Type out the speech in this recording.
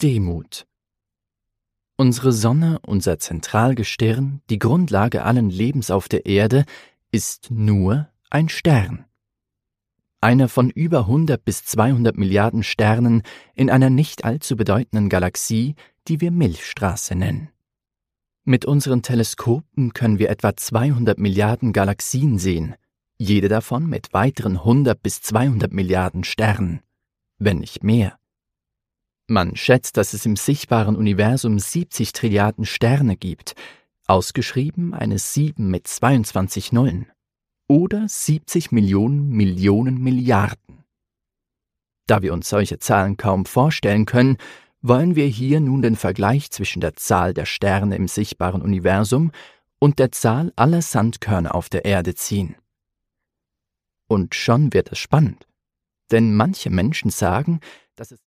Demut. Unsere Sonne, unser Zentralgestirn, die Grundlage allen Lebens auf der Erde, ist nur ein Stern. Einer von über 100 bis 200 Milliarden Sternen in einer nicht allzu bedeutenden Galaxie, die wir Milchstraße nennen. Mit unseren Teleskopen können wir etwa 200 Milliarden Galaxien sehen, jede davon mit weiteren 100 bis 200 Milliarden Sternen, wenn nicht mehr. Man schätzt, dass es im sichtbaren Universum 70 Trilliarden Sterne gibt, ausgeschrieben eine 7 mit 22 Nullen, oder 70 Millionen Millionen Milliarden. Da wir uns solche Zahlen kaum vorstellen können, wollen wir hier nun den Vergleich zwischen der Zahl der Sterne im sichtbaren Universum und der Zahl aller Sandkörner auf der Erde ziehen. Und schon wird es spannend, denn manche Menschen sagen, dass es